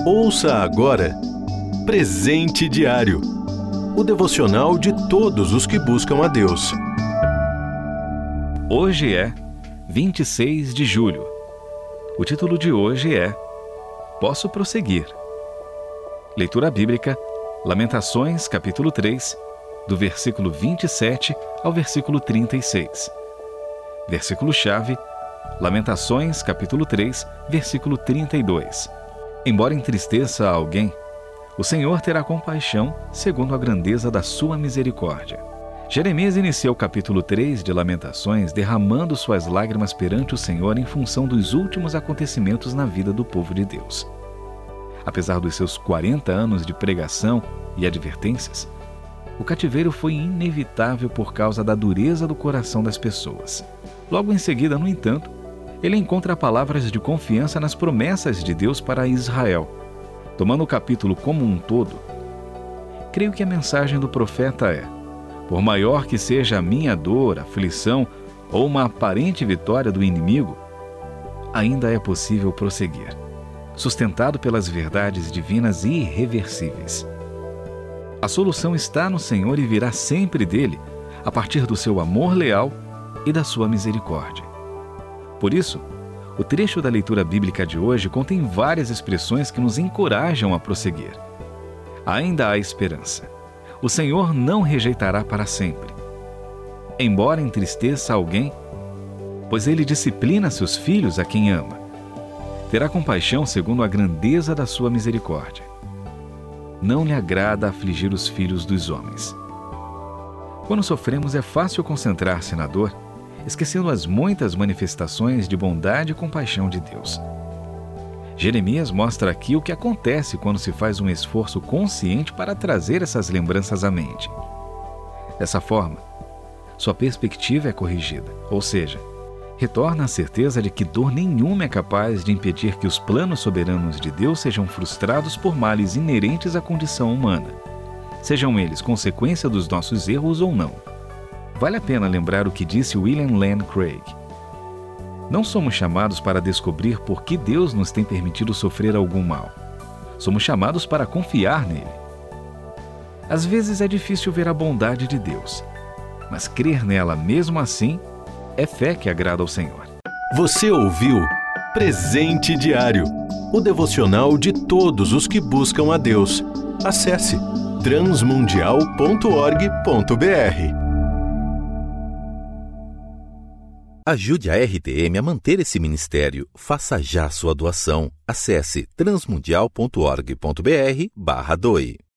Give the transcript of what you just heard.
Ouça agora Presente Diário, o devocional de todos os que buscam a Deus. Hoje é 26 de julho. O título de hoje é Posso Prosseguir. Leitura bíblica, Lamentações, capítulo 3, do versículo 27 ao versículo 36. Versículo-chave, Lamentações, capítulo 3, versículo 32. Embora entristeça a alguém, o Senhor terá compaixão segundo a grandeza da sua misericórdia. Jeremias inicia o capítulo 3 de Lamentações derramando suas lágrimas perante o Senhor em função dos últimos acontecimentos na vida do povo de Deus. Apesar dos seus 40 anos de pregação e advertências, o cativeiro foi inevitável por causa da dureza do coração das pessoas. Logo em seguida, no entanto, ele encontra palavras de confiança nas promessas de Deus para Israel. Tomando o capítulo como um todo, creio que a mensagem do profeta é: por maior que seja a minha dor, aflição ou uma aparente vitória do inimigo, ainda é possível prosseguir, sustentado pelas verdades divinas irreversíveis. A solução está no Senhor e virá sempre dele, a partir do seu amor leal e da sua misericórdia. Por isso, o trecho da leitura bíblica de hoje contém várias expressões que nos encorajam a prosseguir. Ainda há esperança. O Senhor não rejeitará para sempre. Embora entristeça alguém, pois ele disciplina seus filhos a quem ama. Terá compaixão segundo a grandeza da sua misericórdia. Não lhe agrada afligir os filhos dos homens. Quando sofremos, é fácil concentrar-se na dor, esquecendo as muitas manifestações de bondade e compaixão de Deus. Jeremias mostra aqui o que acontece quando se faz um esforço consciente para trazer essas lembranças à mente. Dessa forma, sua perspectiva é corrigida, ou seja, retorna a certeza de que dor nenhuma é capaz de impedir que os planos soberanos de Deus sejam frustrados por males inerentes à condição humana, sejam eles consequência dos nossos erros ou não. Vale a pena lembrar o que disse William Lane Craig. Não somos chamados para descobrir por que Deus nos tem permitido sofrer algum mal. Somos chamados para confiar nele. Às vezes é difícil ver a bondade de Deus, mas crer nela mesmo assim é fé que agrada ao Senhor. Você ouviu Presente Diário, o devocional de todos os que buscam a Deus. Acesse transmundial.org.br. Ajude a RTM a manter esse ministério. Faça já sua doação. Acesse transmundial.org.br/doe.